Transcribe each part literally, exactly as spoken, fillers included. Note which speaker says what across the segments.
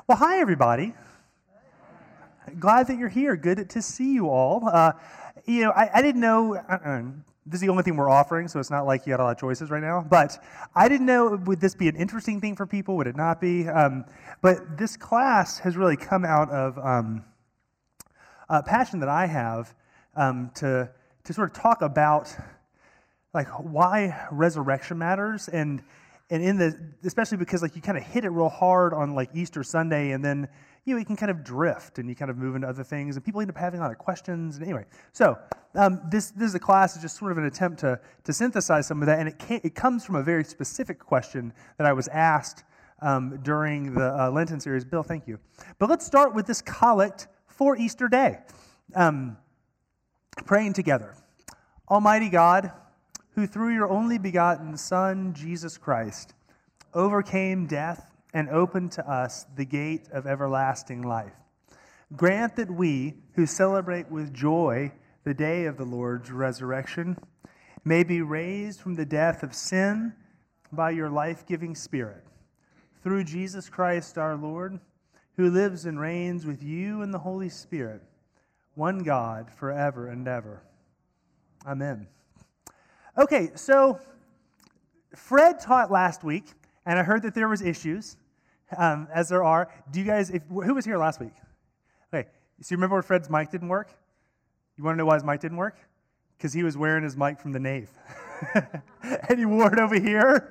Speaker 1: Well, hi, everybody. Glad that you're here. Good to see you all. Uh, you know, I, I didn't know, uh, this is the only thing we're offering, so it's not like you got a lot of choices right now, but I didn't know, would this be an interesting thing for people? Would it not be? Um, but this class has really come out of um, a passion that I have um, to, to sort of talk about like why resurrection matters, and and in the, especially because like you kind of hit it real hard on like Easter Sunday, and then you know you can kind of drift and you kind of move into other things, and people end up having a lot of questions. And anyway, so um, this this is a class is just sort of an attempt to to synthesize some of that, and it can, it comes from a very specific question that I was asked um, during the uh, Lenten series. Bill, thank you. But let's start with this collect for Easter Day, um, praying together. Almighty God, who through your only begotten Son, Jesus Christ, overcame death and opened to us the gate of everlasting life, grant that we, who celebrate with joy the day of the Lord's resurrection, may be raised from the death of sin by your life-giving Spirit, through Jesus Christ our Lord, who lives and reigns with you in the Holy Spirit, one God, forever and ever. Amen. Okay, so Fred taught last week, and I heard that there was issues, um, as there are. Do you guys, if, who was here last week? Okay, so you remember when Fred's mic didn't work? You want to know why his mic didn't work? Because he was wearing his mic from the nave. And he wore it over here.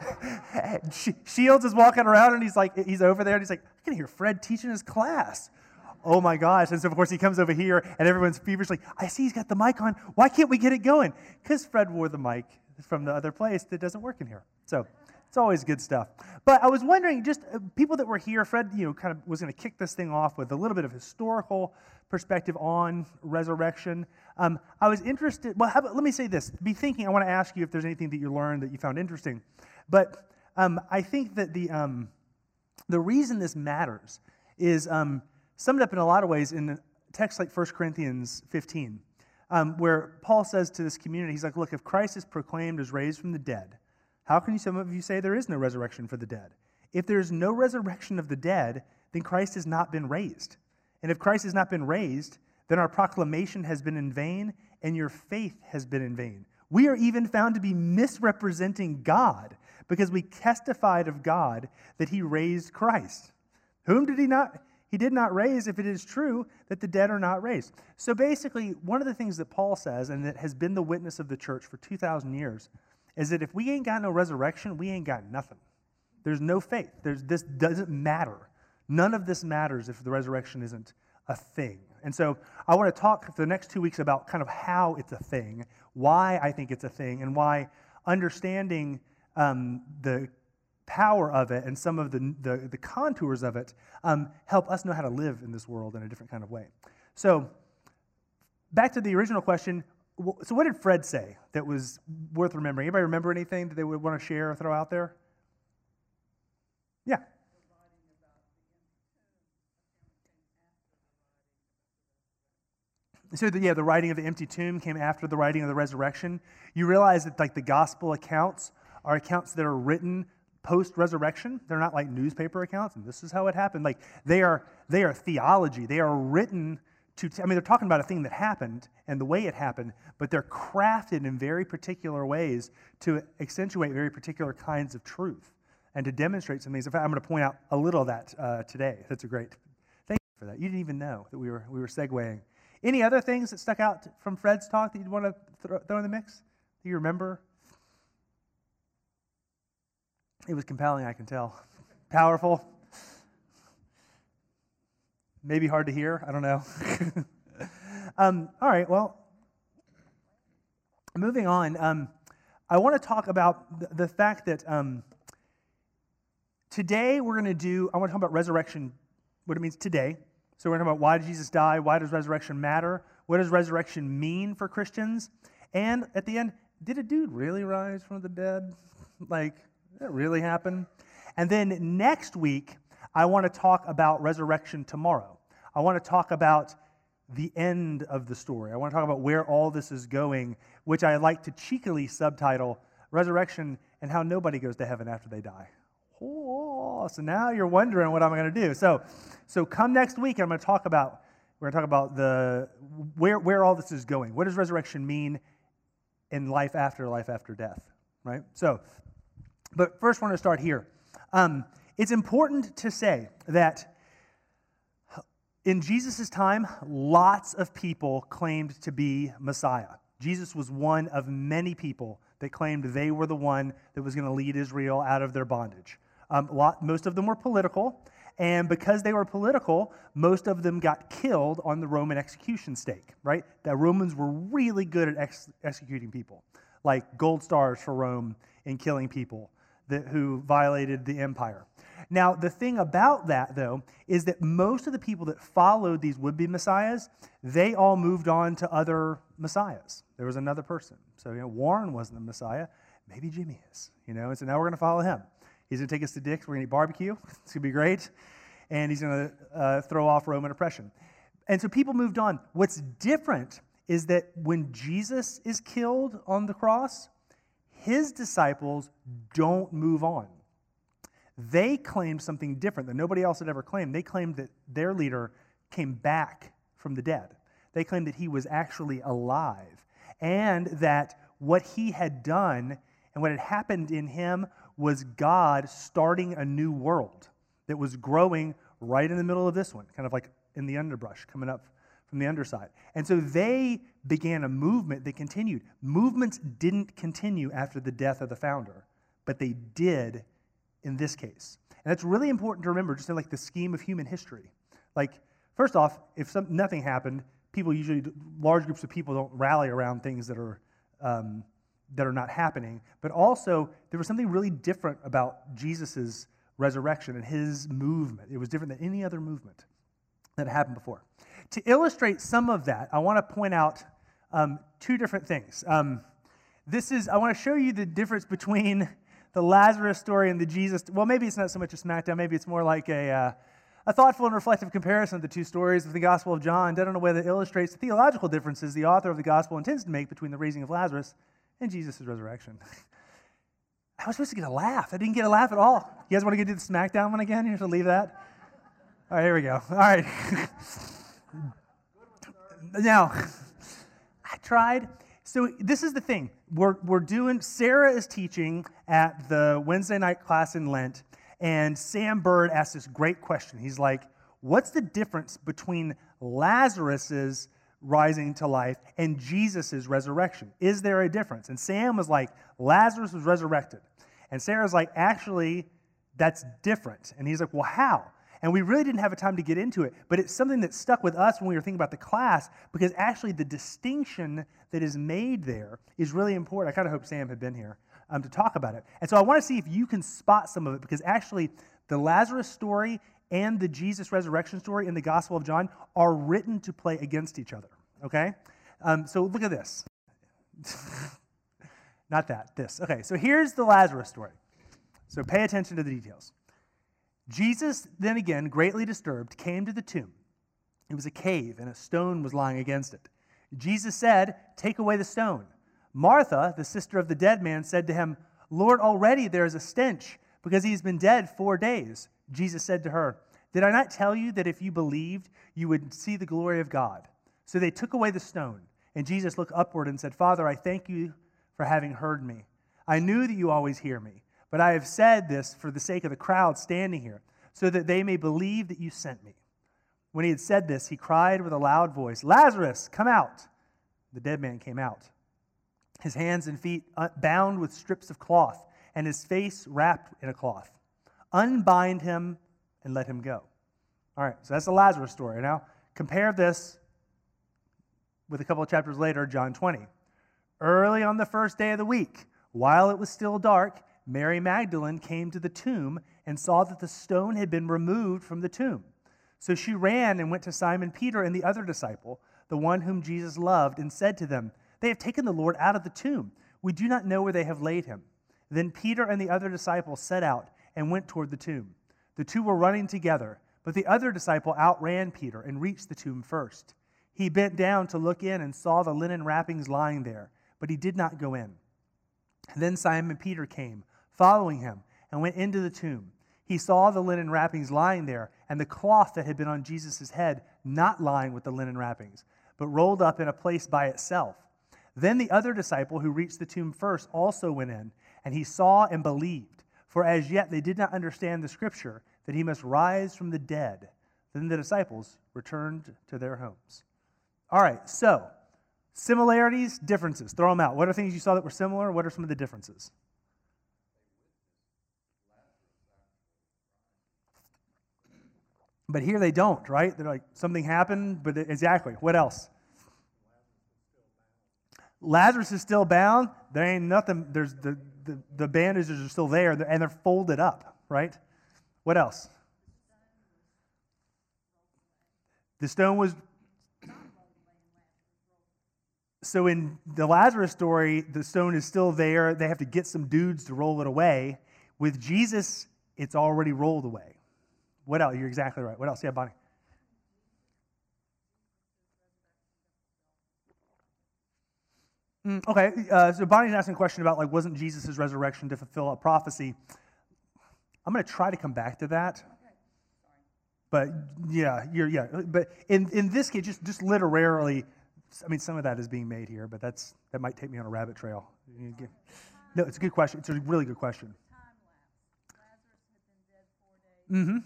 Speaker 1: Shields is walking around, and he's like, he's over there, and he's like, I can hear Fred teaching his class. Oh my gosh. And so, of course, he comes over here, and everyone's feverishly, I see he's got the mic on. Why can't we get it going? Because Fred wore the mic from the other place that doesn't work in here. So it's always good stuff. But I was wondering, just uh, people that were here, Fred, you know, kind of was going to kick this thing off with a little bit of historical perspective on resurrection. Um, I was interested, well, how about, let me say this. Be thinking, I want to ask you if there's anything that you learned that you found interesting. But um, I think that the um, the reason this matters is um, summed up in a lot of ways in a text like First Corinthians fifteen, um, where Paul says to this community, he's like, look, if Christ is proclaimed as raised from the dead, how can you, some of you say there is no resurrection for the dead? If there is no resurrection of the dead, then Christ has not been raised. And if Christ has not been raised, then our proclamation has been in vain, and your faith has been in vain. We are even found to be misrepresenting God, because we testified of God that he raised Christ. Whom did he not? He did not raise if it is true that the dead are not raised. So basically, one of the things that Paul says, and that has been the witness of the church for two thousand years, is that if we ain't got no resurrection, we ain't got nothing. There's no faith. There's, this doesn't matter. None of this matters if the resurrection isn't a thing. And so I want to talk for the next two weeks about kind of how it's a thing, why I think it's a thing, and why understanding um, the power of it and some of the, the, the contours of it um, help us know how to live in this world in a different kind of way. So back to the original question. So what did Fred say that was worth remembering? Anybody remember anything that they would want to share or throw out there? Yeah. So the, yeah, the writing of the empty tomb came after the writing of the resurrection. You realize that like the gospel accounts are accounts that are written post-resurrection. They're not like newspaper accounts, and this is how it happened. Like they are, they are theology. They are written to, t- I mean, they're talking about a thing that happened and the way it happened, but they're crafted in very particular ways to accentuate very particular kinds of truth and to demonstrate some things. In fact, I'm going to point out a little of that uh, today. That's a great, thank you for that. You didn't even know that we were we were segueing. Any other things that stuck out from Fred's talk that you'd want to throw, throw in the mix? Do you remember? It was compelling, I can tell. Powerful. Maybe hard to hear. I don't know. um, all right, well, moving on. Um, I want to talk about the, the fact that um, today we're going to do, I want to talk about resurrection, what it means today. So we're going to talk about why did Jesus die? Why does resurrection matter? What does resurrection mean for Christians? And at the end, did a dude really rise from the dead? Like, did that really happen? And then next week, I want to talk about resurrection tomorrow. I want to talk about the end of the story. I want to talk about where all this is going, which I like to cheekily subtitle Resurrection and How Nobody Goes to Heaven After They Die. Oh, so now you're wondering what I'm going to do. So, so come next week, I'm going to talk about, we're going to talk about the where, where all this is going. What does resurrection mean in life after life after death, right? So, but first we're going to start here. Um, it's important to say that in Jesus' time, lots of people claimed to be Messiah. Jesus was one of many people that claimed they were the one that was going to lead Israel out of their bondage. Um, lot, most of them were political, and because they were political, most of them got killed on the Roman execution stake, right? The Romans were really good at ex- executing people, like gold stars for Rome in killing people that, who violated the empire. Now, the thing about that, though, is that most of the people that followed these would-be messiahs, they all moved on to other messiahs. There was another person. So, you know, Warren wasn't the messiah. Maybe Jimmy is, you know, and so now we're going to follow him. He's going to take us to Dick's. We're going to eat barbecue. It's going to be great. And he's going to uh, throw off Roman oppression. And so people moved on. What's different is that when Jesus is killed on the cross, his disciples don't move on. They claimed something different that nobody else had ever claimed. They claimed that their leader came back from the dead. They claimed that he was actually alive, and that what he had done and what had happened in him was God starting a new world that was growing right in the middle of this one, kind of like in the underbrush, coming up from the underside. And so they began a movement that continued. Movements didn't continue after the death of the founder, but they did in this case. And that's really important to remember, just in like the scheme of human history. Like, first off, if some, nothing happened, people usually, large groups of people don't rally around things that are um, that are not happening. But also, there was something really different about Jesus' resurrection and his movement. It was different than any other movement that happened before. To illustrate some of that, I want to point out um, two different things. Um, this is, I want to show you the difference between the Lazarus story and the Jesus, well, maybe it's not so much a smackdown, maybe it's more like a, uh, a thoughtful and reflective comparison of the two stories of the Gospel of John, done in a way that illustrates the theological differences the author of the Gospel intends to make between the raising of Lazarus and Jesus' resurrection. I was supposed to get a laugh. I didn't get a laugh at all. You guys want to get to the smackdown one again? You have to leave that? All right, here we go. All right. Now, I tried. So this is the thing. We're, we're doing, Sarah is teaching at the Wednesday night class in Lent, and Sam Bird asked this great question. He's like, what's the difference between Lazarus's rising to life and Jesus' resurrection? Is there a difference? And Sam was like, Lazarus was resurrected. And Sarah's like, actually, that's different. And he's like, well, how? And we really didn't have a time to get into it, but it's something that stuck with us when we were thinking about the class, because actually the distinction that is made there is really important. I kind of hope Sam had been here um, to talk about it. And so I want to see if you can spot some of it, because actually the Lazarus story and the Jesus resurrection story in the Gospel of John are written to play against each other, okay? Um, so look at this. Not that, this. Okay, so here's the Lazarus story. So pay attention to the details. Jesus, then again, greatly disturbed, came to the tomb. It was a cave, and a stone was lying against it. Jesus said, "Take away the stone." Martha, the sister of the dead man, said to him, "Lord, already there is a stench, because he has been dead four days." Jesus said to her, "Did I not tell you that if you believed, you would see the glory of God?" So they took away the stone, and Jesus looked upward and said, "Father, I thank you for having heard me. I knew that you always hear me. But I have said this for the sake of the crowd standing here, so that they may believe that you sent me." When he had said this, he cried with a loud voice, "Lazarus, come out!" The dead man came out, his hands and feet bound with strips of cloth, and his face wrapped in a cloth. "Unbind him and let him go." All right, so that's the Lazarus story. Now, compare this with a couple of chapters later, John twenty. Early on the first day of the week, while it was still dark, Mary Magdalene came to the tomb and saw that the stone had been removed from the tomb. So she ran and went to Simon Peter and the other disciple, the one whom Jesus loved, and said to them, "They have taken the Lord out of the tomb. We do not know where they have laid him." Then Peter and the other disciple set out and went toward the tomb. The two were running together, but the other disciple outran Peter and reached the tomb first. He bent down to look in and saw the linen wrappings lying there, but he did not go in. Then Simon Peter came, following him, and went into the tomb. He saw the linen wrappings lying there, and the cloth that had been on Jesus' head not lying with the linen wrappings, but rolled up in a place by itself. Then the other disciple who reached the tomb first also went in, and he saw and believed. For as yet they did not understand the scripture that he must rise from the dead. Then the disciples returned to their homes. All right, so similarities, differences. Throw them out. What are things you saw that were similar? What are some of the differences? But here they don't, right? They're like, something happened, but exactly. What else? Lazarus is still bound. There ain't nothing. There's the, the, the bandages are still there, and they're folded up, right? What else? The stone was... So in the Lazarus story, the stone is still there. They have to get some dudes to roll it away. With Jesus, it's already rolled away. What else? You're exactly right. What else? Yeah, Bonnie. Mm, okay, uh, so Bonnie's asking a question about, like, wasn't Jesus' resurrection to fulfill a prophecy? I'm going to try to come back to that. Okay. But, yeah, you're, yeah. But in, in this case, just, just literally, I mean, some of that is being made here, but that's that might take me on a rabbit trail. No, it's a good question. It's a really good question. Mm-hmm.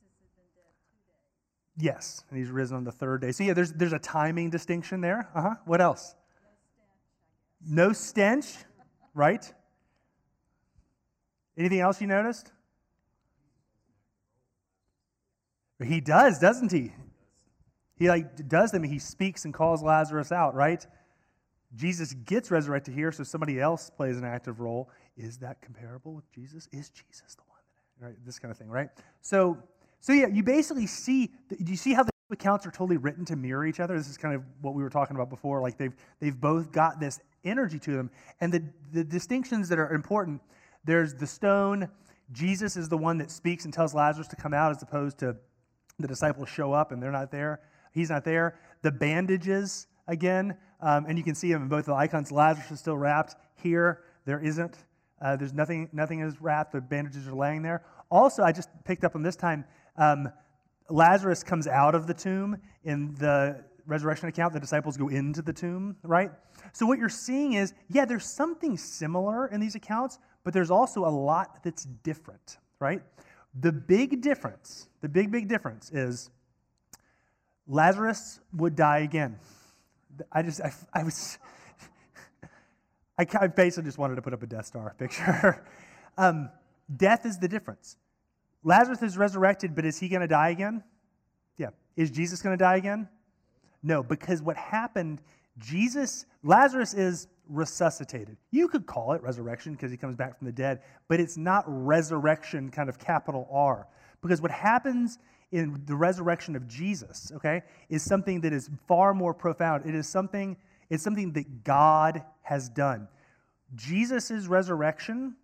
Speaker 1: Yes, and he's risen on the third day. So yeah, there's there's a timing distinction there. Uh-huh. What else? No stench, right? Anything else you noticed? He does, doesn't he? He like does them. He speaks and calls Lazarus out, right? Jesus gets resurrected here, so somebody else plays an active role. Is that comparable with Jesus? Is Jesus the one that, right? This kind of thing, right? So, so yeah, you basically see. Do you see how the accounts are totally written to mirror each other? This is kind of what we were talking about before. Like they've they've both got this energy to them, and the the distinctions that are important. There's the stone. Jesus is the one that speaks and tells Lazarus to come out, as opposed to the disciples show up and they're not there. He's not there. The bandages, again, um, and you can see them in both the icons. Lazarus is still wrapped. Here, there isn't. Uh, there's nothing Nothing is wrapped. The bandages are laying there. Also, I just picked up on this time, um, Lazarus comes out of the tomb. In the resurrection account, the disciples go into the tomb, right? So what you're seeing is, yeah, there's something similar in these accounts, but there's also a lot that's different, right? The big difference, the big, big difference is Lazarus would die again. I just, I, I was, I, I basically just wanted to put up a Death Star picture. um, death is the difference. Lazarus is resurrected, but is he going to die again? Yeah. Is Jesus going to die again? No, because what happened, Jesus, Lazarus is resuscitated. You could call it resurrection because he comes back from the dead, but it's not resurrection kind of capital R. Because what happens in the resurrection of Jesus, okay, is something that is far more profound. It is something, it's something that God has done. Jesus' resurrection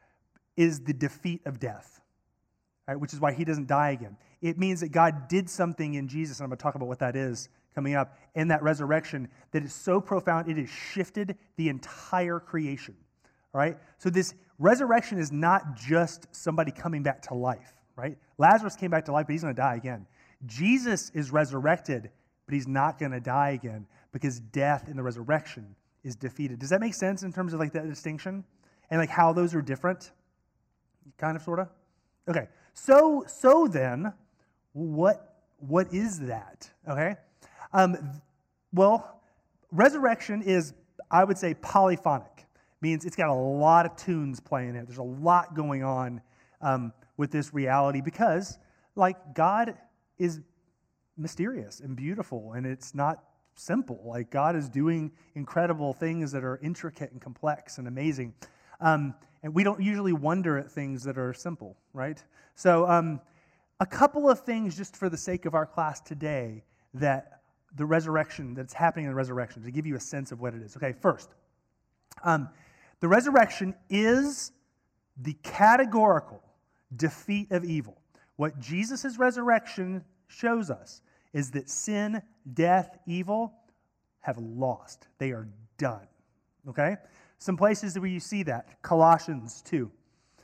Speaker 1: is the defeat of death, right, which is why he doesn't die again. It means that God did something in Jesus, and I'm going to talk about what that is coming up, in that resurrection that is so profound, it has shifted the entire creation, all right? So this resurrection is not just somebody coming back to life, right? Lazarus came back to life, but he's going to die again. Jesus is resurrected, but he's not going to die again because death in the resurrection is defeated. Does that make sense in terms of like that distinction and like how those are different? Kind of, sort of? Okay, so so then, what what is that, okay? Um, well, resurrection is, I would say, polyphonic. Means it's got a lot of tunes playing it. There's a lot going on um, with this reality because, like, God is mysterious and beautiful, and it's not simple. Like, God is doing incredible things that are intricate and complex and amazing. Um, and we don't usually wonder at things that are simple, right? So um, a couple of things just for the sake of our class today that the resurrection, that's happening in the resurrection, to give you a sense of what it is. Okay, first, um, the resurrection is the categorical defeat of evil. What Jesus' resurrection shows us is that sin, death, evil have lost. They are done, okay? Some places where you see that, Colossians two.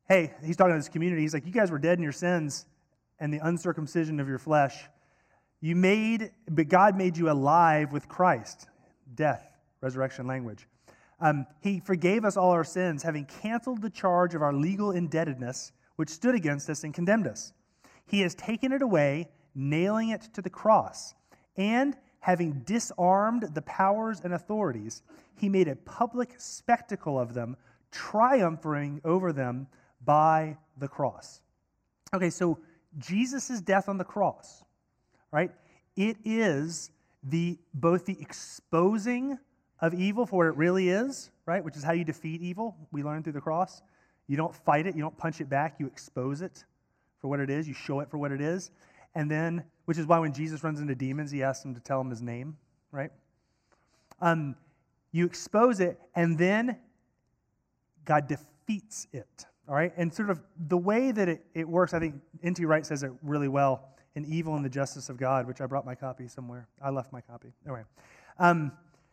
Speaker 1: hey, he's talking to this community. He's like, you guys were dead in your sins and the uncircumcision of your flesh. You made, but God made you alive with Christ. Death, resurrection language. Um, he forgave us all our sins, having canceled the charge of our legal indebtedness, which stood against us and condemned us. He has taken it away, nailing it to the cross. And having disarmed the powers and authorities, he made a public spectacle of them, triumphing over them by the cross. Okay, so Jesus' death on the cross, right? It is the both the exposing of evil for what it really is, right? Which is how you defeat evil. We learn through the cross. You don't fight it. You don't punch it back. You expose it for what it is. You show it for what it is. And then, which is why when Jesus runs into demons, he asks them to tell him his name, right? Um, you expose it, and then God defeats it, all right? And sort of the way that it, it works, I think N T Wright says it really well in Evil and the Justice of God, which I brought my copy somewhere. I left my copy. Anyway. Um,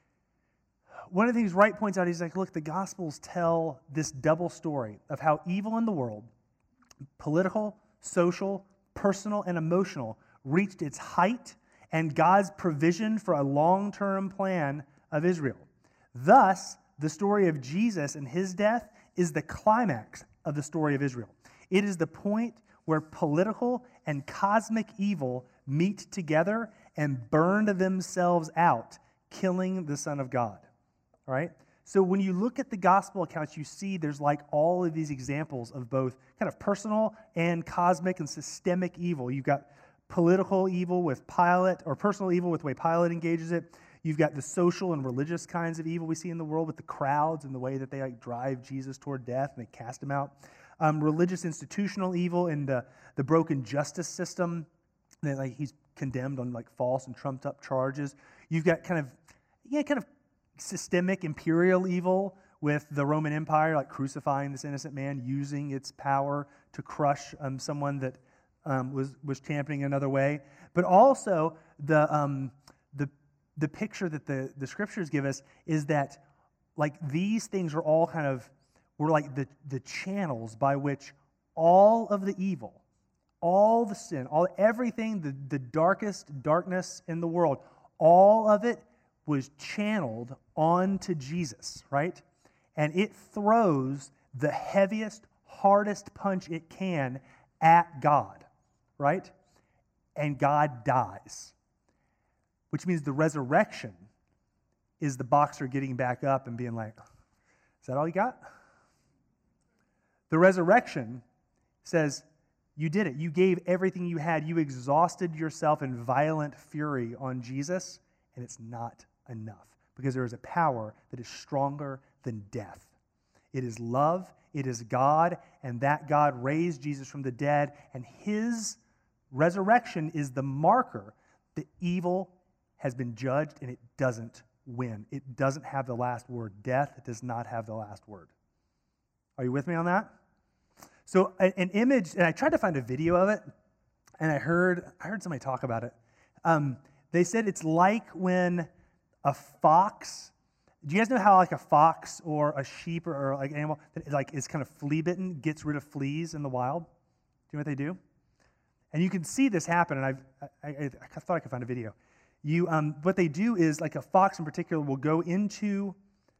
Speaker 1: one of the things Wright points out, he's like, look, the Gospels tell this double story of how evil in the world, political, social, personal, and emotional, reached its height and God's provision for a long-term plan of Israel. Thus, the story of Jesus and his death is the climax of the story of Israel. It is the point where political and cosmic evil meet together and burn themselves out, killing the Son of God. All right? So when you look at the gospel accounts, you see there's like all of these examples of both kind of personal and cosmic and systemic evil. You've got political evil with Pilate, or personal evil with the way Pilate engages it. You've got the social and religious kinds of evil we see in the world with the crowds and the way that they like drive Jesus toward death and they cast him out. Um, religious institutional evil in the, the broken justice system, that like he's condemned on like false and trumped up charges. You've got kind of, yeah, kind of systemic imperial evil with the Roman Empire, like crucifying this innocent man, using its power to crush um, someone that um, was was championing another way. But also the um, the the picture that the the scriptures give us is that like these things are all kind of were like the the channels by which all of the evil, all the sin, all everything, the the darkest darkness in the world, all of it was channeled onto Jesus, right? And it throws the heaviest, hardest punch it can at God, right? And God dies, which means the resurrection is the boxer getting back up and being like, is that all you got? The resurrection says, you did it. You gave everything you had. You exhausted yourself in violent fury on Jesus, and it's not enough, because there is a power that is stronger than death. It is love, it is God, and that God raised Jesus from the dead, and his resurrection is the marker that evil has been judged and it doesn't win. It doesn't have the last word. Death does not have the last word. Are you with me on that? So an image, and I tried to find a video of it, and I heard I heard somebody talk about it. Um, they said it's like when a fox, do you guys know how like a fox or a sheep or, or like an animal that is like is kind of flea bitten gets rid of fleas in the wild? Do you know what they do? And you can see this happen, and I've, I, I, I thought I could find a video. You, um, what they do is, like a fox in particular will go into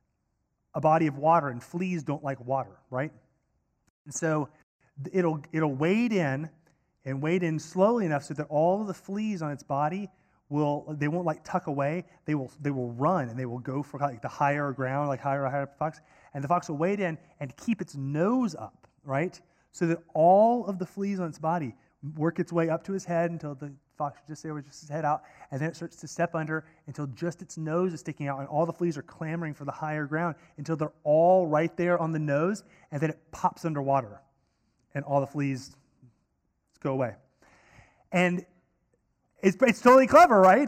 Speaker 1: a body of water, and fleas don't like water, right? And so it'll it'll wade in and wade in slowly enough so that all of the fleas on its body will, they won't like tuck away. They will they will run and they will go for like the higher ground, like higher higher up the fox. And the fox will wade in and keep its nose up, right? So that all of the fleas on its body work its way up to his head until the fox just there with just his head out, and then it starts to step under until just its nose is sticking out, and all the fleas are clamoring for the higher ground until they're all right there on the nose, and then it pops underwater, and all the fleas go away. And it's, it's totally clever, right?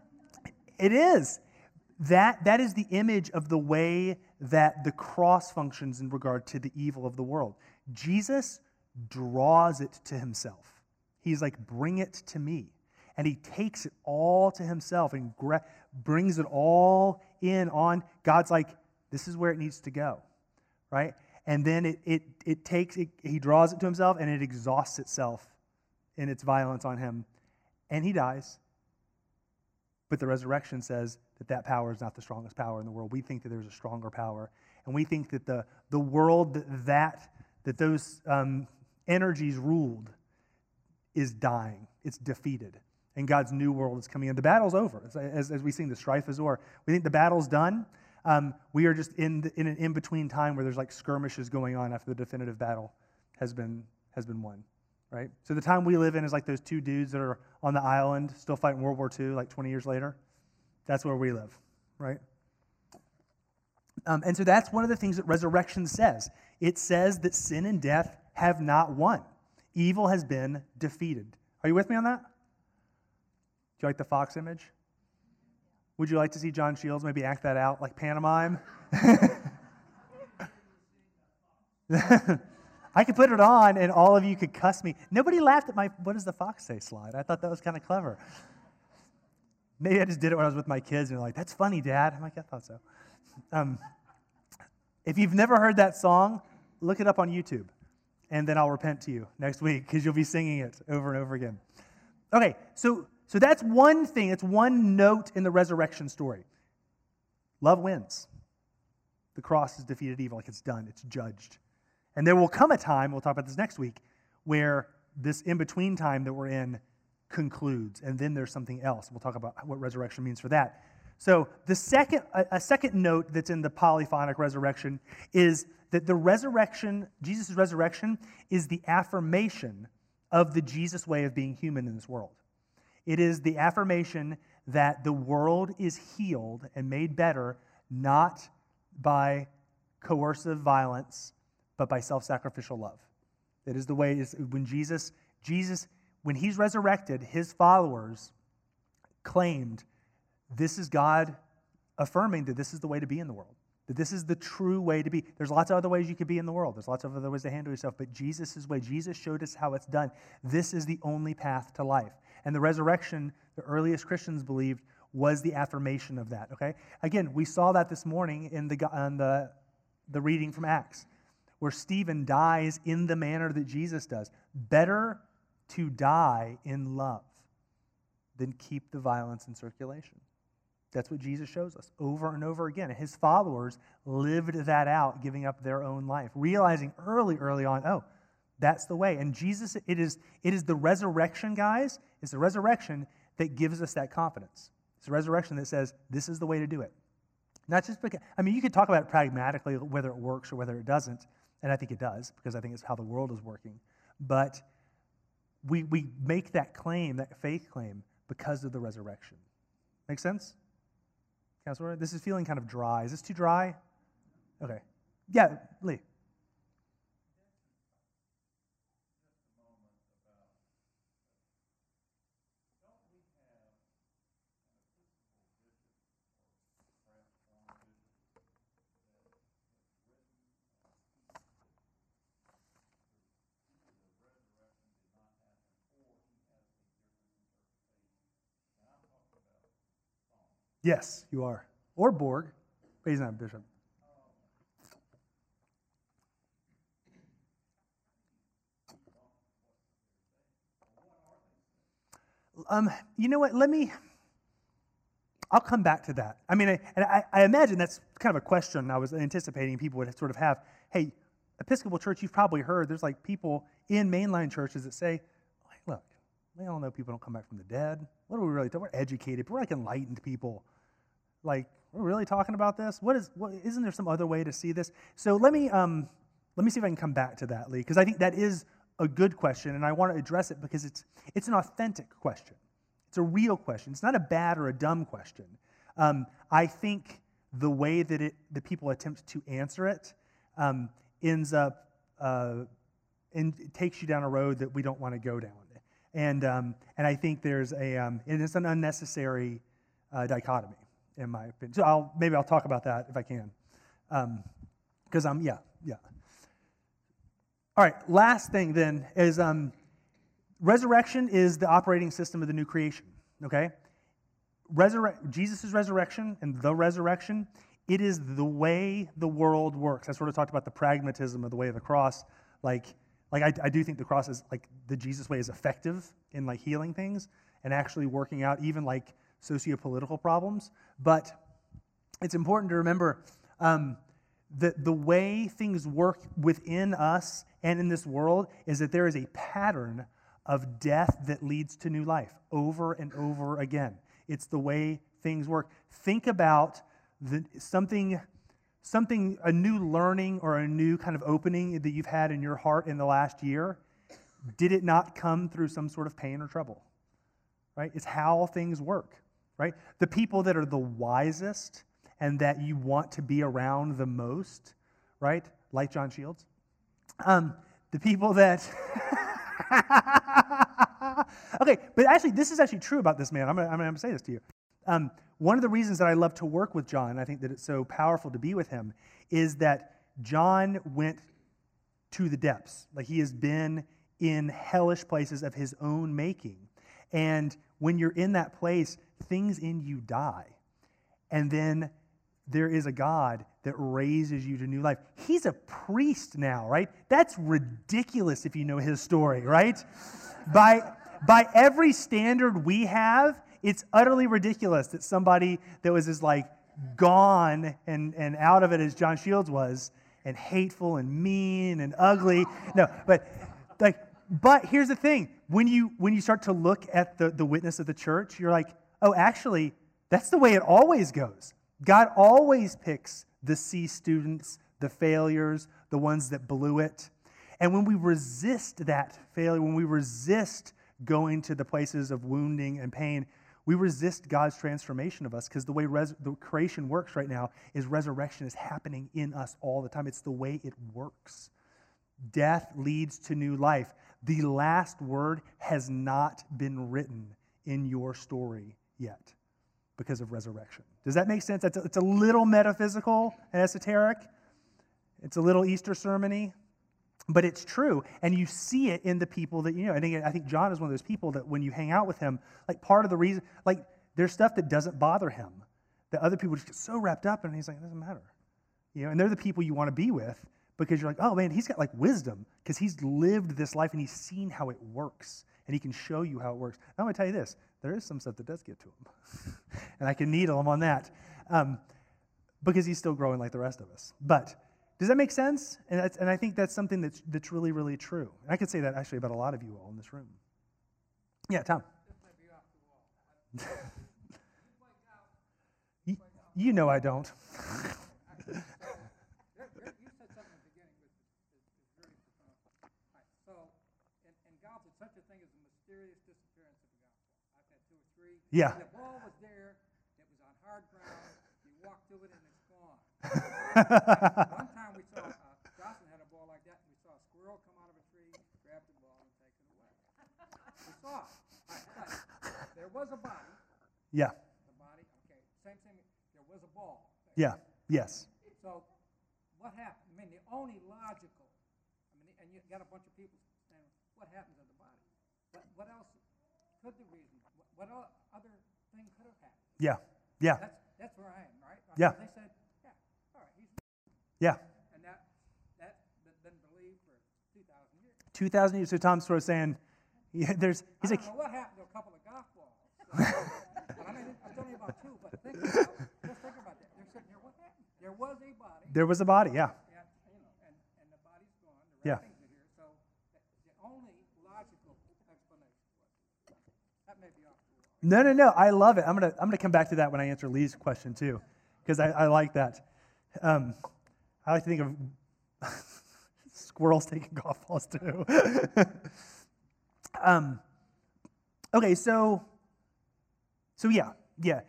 Speaker 1: It is. That, that is the image of the way that the cross functions in regard to the evil of the world. Jesus draws it to himself. He's like, bring it to me. And he takes it all to himself and gra- brings it all in on. God's like, this is where it needs to go, right? and then it it it takes it, he draws it to himself, and it exhausts itself in its violence on him, and he dies. But the resurrection says that that power is not the strongest power in the world. We think that there's a stronger power, and we think that the the world that that, that those um, energies ruled is dying. It's defeated, and God's new world is coming in. The battle's over. As, as we sing, the strife is o'er. We think the battle's done. Um, we are just in the, in an in-between time where there's like skirmishes going on after the definitive battle has been has been won, right? So the time we live in is like those two dudes that are on the island still fighting World War Two like twenty years later. That's where we live, right? Um, and so that's one of the things that resurrection says. It says that sin and death have not won. Evil has been defeated. Are you with me on that? Do you like the fox image? Would you like to see John Shields maybe act that out like pantomime? I could put it on and all of you could cuss me. Nobody laughed at my "what does the fox say" slide. I thought that was kind of clever. Maybe I just did it when I was with my kids and they're like, "That's funny, Dad." I'm like, "I thought so." Um, if you've never heard that song, look it up on YouTube, and then I'll repent to you next week because you'll be singing it over and over again. Okay, so so that's one thing. It's one note in the resurrection story. Love wins. The cross has defeated evil. Like it's done. It's judged. And there will come a time, we'll talk about this next week, where this in-between time that we're in concludes, and then there's something else. We'll talk about what resurrection means for that. So the second, a, a second note that's in the polyphonic resurrection is that the resurrection, Jesus' resurrection, is the affirmation of the Jesus way of being human in this world. It is the affirmation that the world is healed and made better not by coercive violence, but by self-sacrificial love. That is the way, is when Jesus, Jesus, when he's resurrected, his followers claimed this is God affirming that this is the way to be in the world, that this is the true way to be. There's lots of other ways you could be in the world. There's lots of other ways to handle yourself, but Jesus' way, Jesus showed us how it's done. This is the only path to life. And the resurrection, the earliest Christians believed, was the affirmation of that, okay? Again, we saw that this morning in the, in the, the reading from Acts, where Stephen dies in the manner that Jesus does. Better to die in love than keep the violence in circulation. That's what Jesus shows us over and over again. And his followers lived that out, giving up their own life, realizing early, early on, oh, that's the way. And Jesus, it is, it is the resurrection, guys. It's the resurrection that gives us that confidence. It's the resurrection that says, this is the way to do it. Not just because, I mean, you could talk about it pragmatically, whether it works or whether it doesn't. And I think it does, because I think it's how the world is working. But we we make that claim, that faith claim, because of the resurrection. Make sense? Counselor, this is feeling kind of dry. Is this too dry? Okay. Yeah, Lee. Yes, you are. Or Borg, but he's not a bishop. Um, you know what? Let me. I'll come back to that. I mean, I, and I, I imagine that's kind of a question I was anticipating people would sort of have. Hey, Episcopal Church, you've probably heard there's like people in mainline churches that say, look, we all know people don't come back from the dead. What are we really talking? We're educated. We're like enlightened people. Like, we're really talking about this? What is? What, isn't there some other way to see this? So let me um, let me see if I can come back to that, Lee, because I think that is a good question, and I want to address it because it's it's an authentic question. It's a real question. It's not a bad or a dumb question. Um, I think the way that it the people attempt to answer it um, ends up uh, and it takes you down a road that we don't want to go down, and um, and I think there's a um, and it's an unnecessary uh, dichotomy, in my opinion. So I'll, maybe I'll talk about that if I can. Because um, I'm, yeah, yeah. All right, last thing then is um, resurrection is the operating system of the new creation, okay? Resurre- Jesus' resurrection and the resurrection it is the way the world works. I sort of talked about the pragmatism of the way of the cross. Like, like I, I do think the cross is, like, the Jesus way is effective in, like, healing things and actually working out even, like, socio-political problems. But it's important to remember um, that the way things work within us and in this world is that there is a pattern of death that leads to new life over and over again. It's the way things work. Think about the, something, something, a new learning or a new kind of opening that you've had in your heart in the last year. Did it not come through some sort of pain or trouble? Right? It's how things work, right? The people that are the wisest and that you want to be around the most, right? Like John Shields. Um, the people that... Okay, but actually, this is actually true about this man. I'm going I'm to say this to you. Um, one of the reasons that I love to work with John, and I think that it's so powerful to be with him, is that John went to the depths. Like, he has been in hellish places of his own making. And when you're in that place, things in you die. And then there is a God that raises you to new life. He's a priest now, right? That's ridiculous if you know his story, right? By, by every standard we have, it's utterly ridiculous that somebody that was as, like, gone and, and out of it as John Shields was, and hateful and mean and ugly. No, but like, but here's the thing. When you when you start to look at the, the witness of the church, you're like, oh, actually, that's the way it always goes. God always picks the C students, the failures, the ones that blew it. And when we resist that failure, when we resist going to the places of wounding and pain, we resist God's transformation of us, because the way res- the creation works right now is resurrection is happening in us all the time. It's the way it works. Death leads to new life. The last word has not been written in your story yet because of resurrection. Does that make sense? It's a, it's a little metaphysical and esoteric. It's a little Easter sermon-y, but it's true. And you see it in the people that you know. And again, I think John is one of those people that when you hang out with him, like part of the reason, like there's stuff that doesn't bother him, that other people just get so wrapped up, and he's like, it doesn't matter. You know, and they're the people you want to be with because you're like, oh man, he's got like wisdom because he's lived this life and he's seen how it works. And he can show you how it works. Now, I'm going to tell you this. There is some stuff that does get to him. And I can needle him on that. Um, because he's still growing like the rest of us. But does that make sense? And, that's, and I think that's something that's, that's really, really true. And I could say that actually about a lot of you all in this room. Yeah, Tom. you, you know I don't. Yeah.
Speaker 2: The ball was there. It was on hard ground. You walked through it, and it's gone. One time we saw, uh, Jocelyn had a ball like that, and we saw a squirrel come out of a tree, grab the ball, and take it away. We saw it. Right, right. There was a body.
Speaker 1: Yeah.
Speaker 2: The body, okay. Same thing. There was a ball.
Speaker 1: Yeah. Yes.
Speaker 2: So what happened? I mean, the only logical, I mean, and you got a bunch of people saying, what happened to the body? What, what else could the reason, what, what else? Other thing could have happened.
Speaker 1: Yeah, yeah.
Speaker 2: That's, that's where I am, right? I
Speaker 1: Yeah.
Speaker 2: mean, they said, yeah, all right, he's...
Speaker 1: Yeah.
Speaker 2: And that, that, that been believed for two thousand years.
Speaker 1: two thousand years, so Tom's sort of saying, yeah, there's, he's
Speaker 2: I
Speaker 1: like...
Speaker 2: don't know what happened to a couple of golf balls. So, I mean, I'm telling you about two, but think about, just think about that. They're sitting here, what happened? There was a body.
Speaker 1: There was a body, yeah.
Speaker 2: And, you know, and, and the body's gone, the
Speaker 1: Yeah.
Speaker 2: wrappings are here, so the only logical explanation was, that may be off.
Speaker 1: No, no, no. I love it. I'm gonna I'm gonna come back to that when I answer Lee's question too, because I, I like that. Um, I like to think of squirrels taking golf balls too. um, okay, so so yeah, yeah.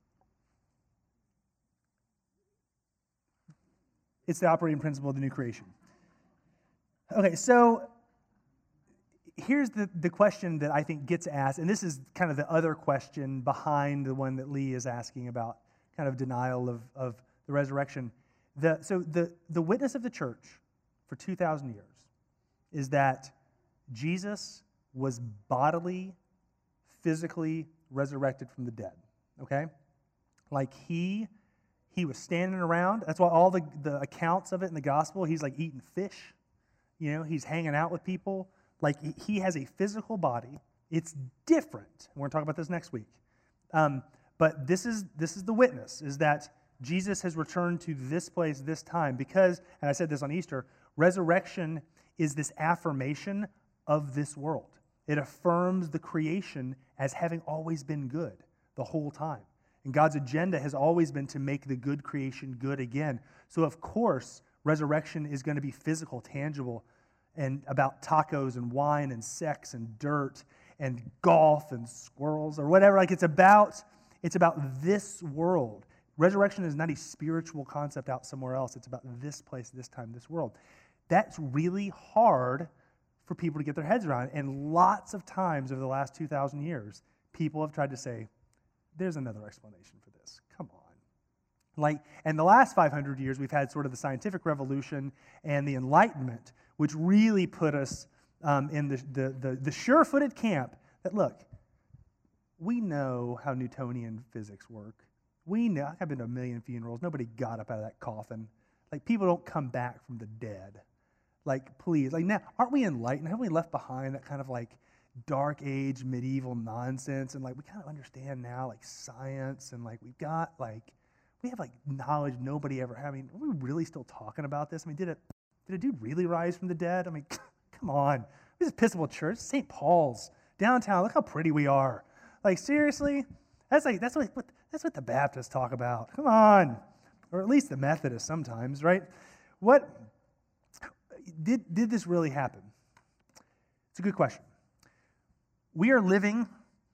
Speaker 1: It's the operating principle of the new creation. Okay, so here's the, the question that I think gets asked, and this is kind of the other question behind the one that Lee is asking about, kind of denial of, of the resurrection. The, so the, the witness of the church for two thousand years is that Jesus was bodily, physically resurrected from the dead, okay? Like he, He was standing around. That's why all the, the accounts of it in the gospel, he's like eating fish. You know, he's hanging out with people. Like, he has a physical body. It's different. We're going to talk about this next week. Um, but this is this is the witness, is that Jesus has returned to this place this time because, and I said this on Easter, resurrection is this affirmation of this world. It affirms the creation as having always been good the whole time. And God's agenda has always been to make the good creation good again. So, of course, resurrection is going to be physical, tangible, and about tacos and wine and sex and dirt and golf and squirrels or whatever. Like, it's about, it's about this world. Resurrection is not a spiritual concept out somewhere else. It's about this place, this time, this world. That's really hard for people to get their heads around. And lots of times over the last two thousand years, people have tried to say, there's another explanation for this. Come on. Like, and the last five hundred years, we've had sort of the scientific revolution and the Enlightenment, which really put us um, in the, the, the, the sure-footed camp that, look, we know how Newtonian physics work. We know, I've been to a million funerals. Nobody got up out of that coffin. Like, people don't come back from the dead. Like, please, like, now, aren't we enlightened? Haven't we left behind that kind of, like, dark age, medieval nonsense? And, like, we kind of understand now, like, science, and, like, we've got, like, we have, like, knowledge nobody ever had. I mean, are we really still talking about this? I mean, did it, did a dude really rise from the dead? I mean, come on. This is Episcopal Church, Saint Paul's, downtown. Look how pretty we are. Like, seriously? That's like, that's what, that's what the Baptists talk about. Come on. Or at least the Methodists sometimes, right? What, did, did this really happen? It's a good question. We are living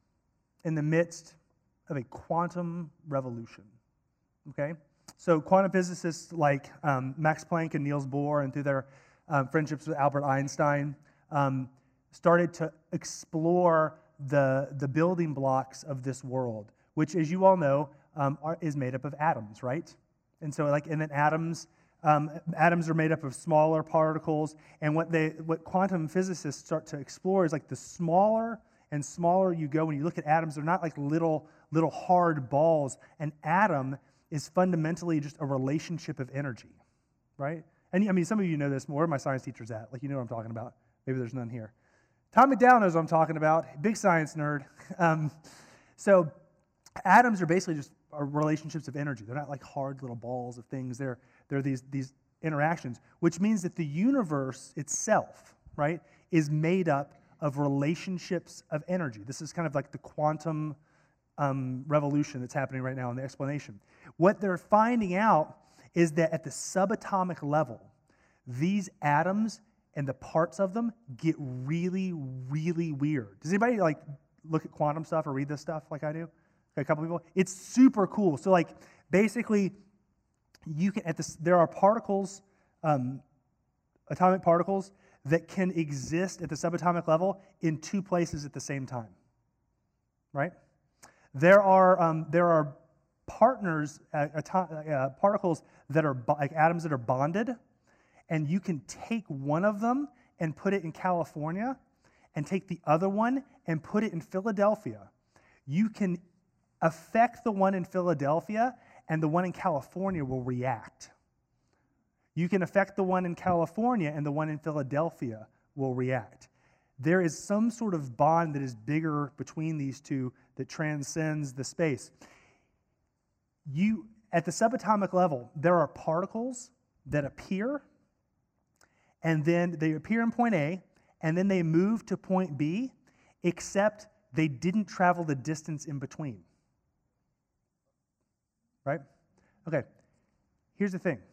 Speaker 1: in the midst of a quantum revolution, okay? So quantum physicists like um, Max Planck and Niels Bohr, and through their um, friendships with Albert Einstein, um, started to explore the, the building blocks of this world, which, as you all know, um, are, is made up of atoms, right? And so, like, and then atoms, um, atoms are made up of smaller particles, and what they, what quantum physicists start to explore is, like, the smaller and smaller you go. When you look at atoms, they're not like little, little hard balls. An atom is fundamentally just a relationship of energy, right? And I mean, some of you know this more. Where are my science teachers at? Like, you know what I'm talking about. Maybe there's none here. Tom McDowell knows what I'm talking about. Big science nerd. Um, so atoms are basically just are relationships of energy. They're not like hard little balls of things. They're, they're these, these interactions, which means that the universe itself, right, is made up of relationships of energy. This is kind of like the quantum um, revolution that's happening right now in the explanation. What they're finding out is that at the subatomic level, these atoms and the parts of them get really, really weird. Does anybody like look at quantum stuff or read this stuff like I do? Okay, a couple people. It's super cool. So like basically, you can at this. There are particles, um, atomic particles that can exist at the subatomic level in two places at the same time. Right? There are um, there are partners, uh, uh, particles that are bo- like atoms that are bonded. And you can take one of them and put it in California and take the other one and put it in Philadelphia. You can affect the one in Philadelphia and the one in California will react. You can affect the one in California and the one in Philadelphia will react. There is some sort of bond that is bigger between these two that transcends the space. You, at the subatomic level, there are particles that appear, and then they appear in point A, and then they move to point B, except they didn't travel the distance in between. Right? Okay, here's the thing.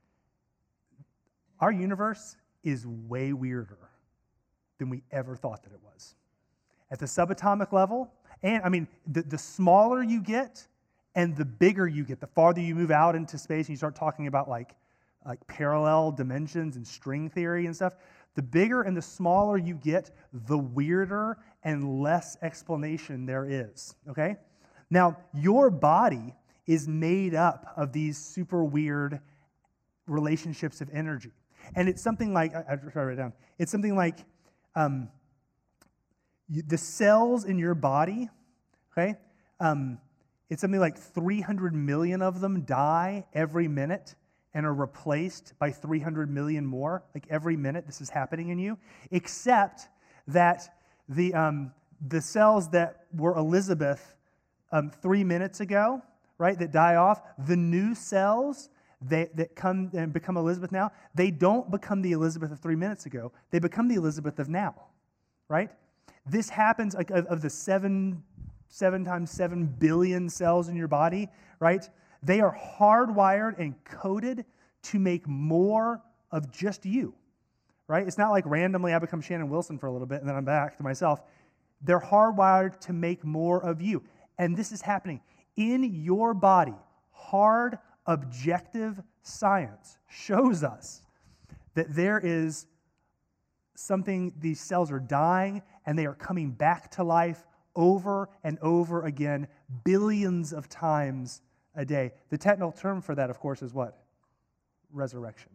Speaker 1: Our universe is way weirder than we ever thought that it was. At the subatomic level, and I mean, the, the smaller you get and the bigger you get, the farther you move out into space and you start talking about like like parallel dimensions and string theory and stuff, the bigger and the smaller you get, the weirder and less explanation there is, okay? Now, your body is made up of these super weird relationships of energy. And it's something like, I, I try to write it down, it's something like um, you, the cells in your body, okay, um, it's something like three hundred million of them die every minute and are replaced by three hundred million more. Like every minute this is happening in you, except that the, um, the cells that were Elizabeth um, three minutes ago, right, that die off, the new cells they, that come and become Elizabeth now, they don't become the Elizabeth of three minutes ago. They become the Elizabeth of now, right? This happens like of, of the seven, seven times seven billion cells in your body, right? They are hardwired and coded to make more of just you, right? It's not like randomly I become Shannon Wilson for a little bit and then I'm back to myself. They're hardwired to make more of you. And this is happening in your body. Hard, objective science shows us that there is something, these cells are dying and they are coming back to life over and over again, billions of times a day. The technical term for that, of course, is what? Resurrection.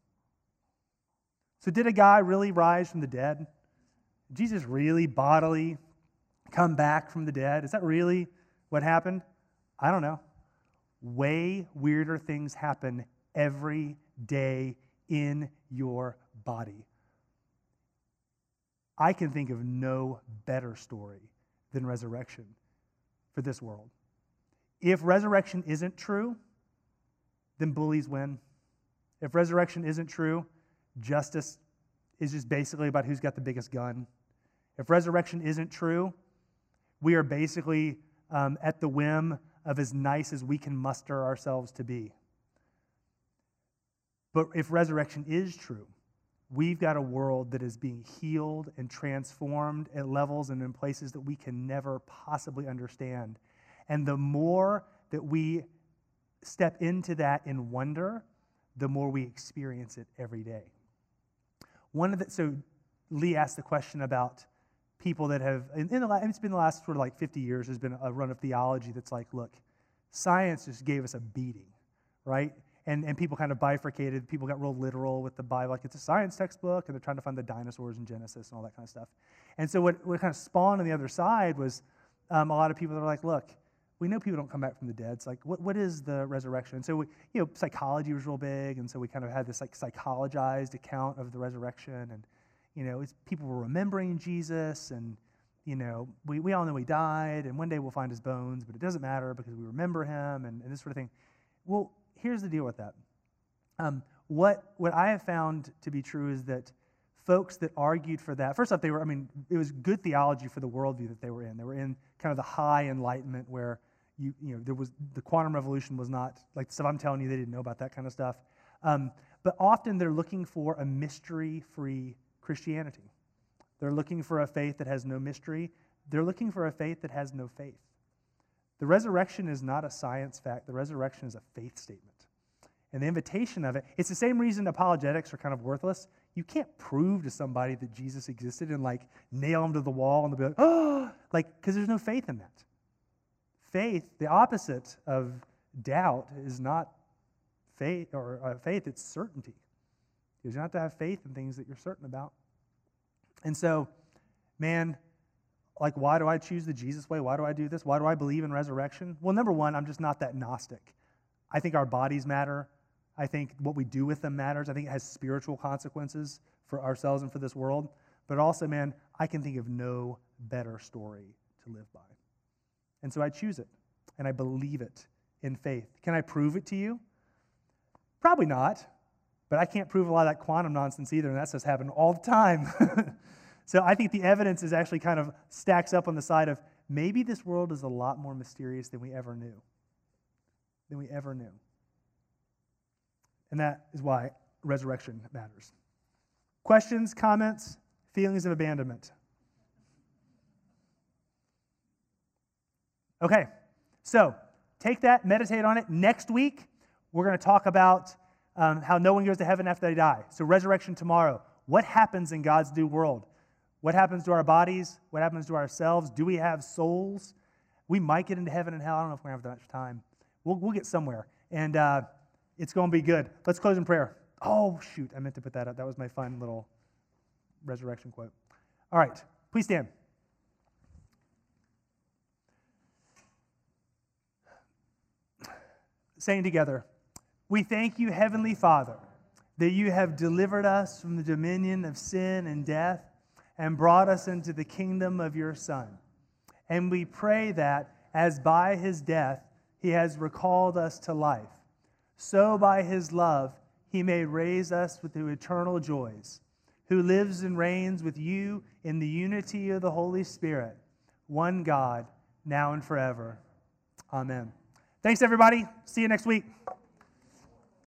Speaker 1: So did a guy really rise from the dead? Did Jesus really bodily come back from the dead? Is that really what happened? I don't know. Way weirder things happen every day in your body. I can think of no better story than resurrection for this world. If resurrection isn't true, then bullies win. If resurrection isn't true, justice is just basically about who's got the biggest gun. If resurrection isn't true, we are basically um, at the whim of as nice as we can muster ourselves to be. But if resurrection is true, we've got a world that is being healed and transformed at levels and in places that we can never possibly understand. And the more that we step into that in wonder, the more we experience it every day. One of the, so Lee asked the question about people that have, in, in the, it's been the last sort of like fifty years, there's been a run of theology that's like, look, science just gave us a beating, right? And and people kind of bifurcated. People got real literal with the Bible, like it's a science textbook, and they're trying to find the dinosaurs in Genesis and all that kind of stuff. And so what, what kind of spawned on the other side was um, a lot of people that are like, look, we know people don't come back from the dead. It's like, what what is the resurrection? And so we, you know, psychology was real big, and so we kind of had this like psychologized account of the resurrection, and you know, it's, people were remembering Jesus, and you know, we, we all know he died, and one day we'll find his bones, but it doesn't matter because we remember him, and, and this sort of thing. Well, here's the deal with that. Um, what what I have found to be true is that folks that argued for that, first off, they were, I mean, it was good theology for the worldview that they were in. They were in kind of the high enlightenment where you you know there was the quantum revolution was not like the stuff I'm telling you. They didn't know about that kind of stuff. Um, but often they're looking for a mystery-free Christianity. They're looking for a faith that has no mystery. They're looking for a faith that has no faith. The resurrection is not a science fact. The resurrection is a faith statement. And the invitation of it, it's the same reason apologetics are kind of worthless. You can't prove to somebody that Jesus existed and like nail them to the wall and they'll be like, oh, like, because there's no faith in that. Faith, the opposite of doubt, is not faith, or uh, faith, it's certainty. Because you have to have faith in things that you're certain about. And so, man, like, why do I choose the Jesus way? Why do I do this? Why do I believe in resurrection? Well, number one, I'm just not that Gnostic. I think our bodies matter. I think what we do with them matters. I think it has spiritual consequences for ourselves and for this world. But also, man, I can think of no better story to live by. And so I choose it, and I believe it in faith. Can I prove it to you? Probably not. But I can't prove a lot of that quantum nonsense either, and that stuff's happening all the time. So I think the evidence is actually kind of stacks up on the side of maybe this world is a lot more mysterious than we ever knew. Than we ever knew. And that is why resurrection matters. Questions, comments, feelings of abandonment? Okay, so take that, meditate on it. Next week, we're going to talk about um, how no one goes to heaven after they die. So resurrection tomorrow. What happens in God's new world? What happens to our bodies? What happens to ourselves? Do we have souls? We might get into heaven and hell. I don't know if we're going to have that much time. We'll, we'll get somewhere. And uh, it's going to be good. Let's close in prayer. Oh, shoot. I meant to put that up. That was my fun little resurrection quote. All right. Please stand. saying together, "We thank you, Heavenly Father, that you have delivered us from the dominion of sin and death and brought us into the kingdom of your Son. And we pray that, as by his death he has recalled us to life, so by his love he may raise us with the eternal joys, who lives and reigns with you in the unity of the Holy Spirit, one God, now and forever. Amen." Thanks, everybody. See you next week.